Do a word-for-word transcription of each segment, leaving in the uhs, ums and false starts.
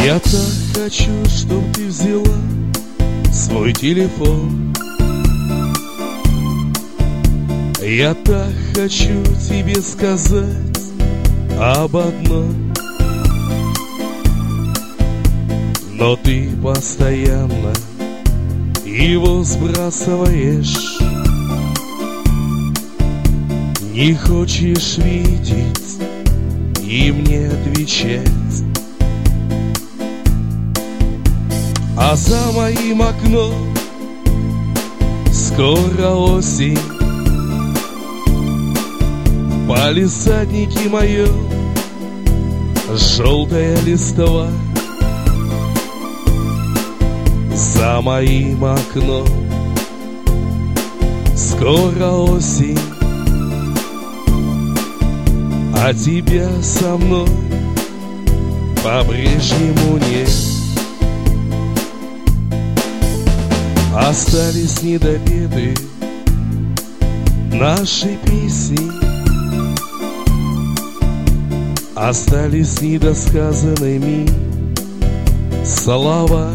Я так хочу, чтоб ты взяла свой телефон. Я так хочу тебе сказать об одном, но ты постоянно его сбрасываешь. Не хочешь видеть и мне отвечать. А за моим окном скоро осень. В палисаднике моем желтая листва. За моим окном скоро осень, а тебя со мной по-прежнему нет. Остались недопеты наши песни, остались недосказанными слова.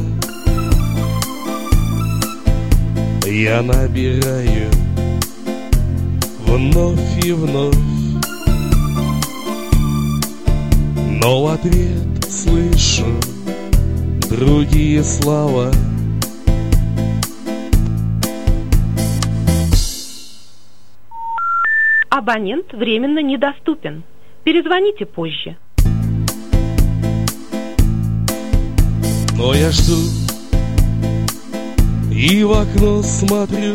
Я набираю вновь и вновь, но в ответ слышу другие слова. Абонент временно недоступен. Перезвоните позже. Но я жду и в окно смотрю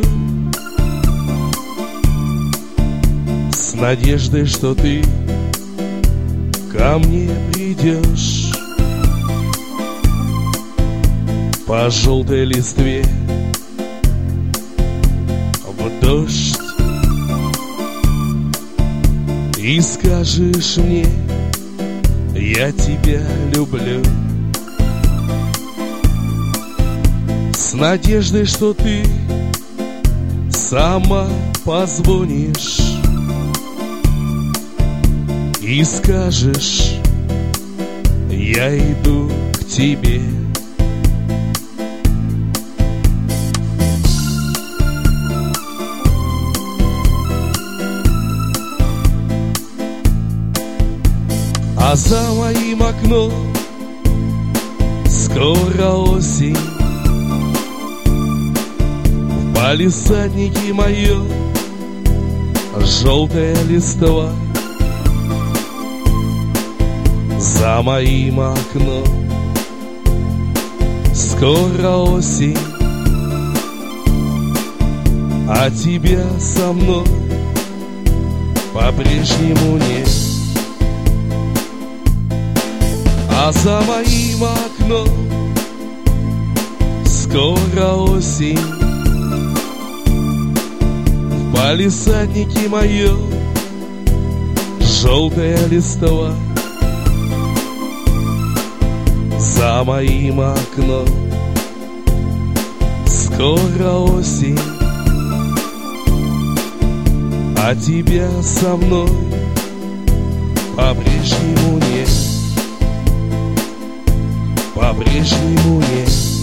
с надеждой, что ты ко мне придешь. По желтой листве в дождь и скажешь мне: я тебя люблю. С надеждой, что ты сама позвонишь и скажешь: я иду к тебе. А за моим окном скоро осень. В палисаднике моем желтая листва. За моим окном скоро осень, а тебя со мной по-прежнему нет. А за моим окном скоро осень. В палисаднике моем желтая листва. За моим окном скоро осень, а тебя со мной по-прежнему нет. По-прежнему нет.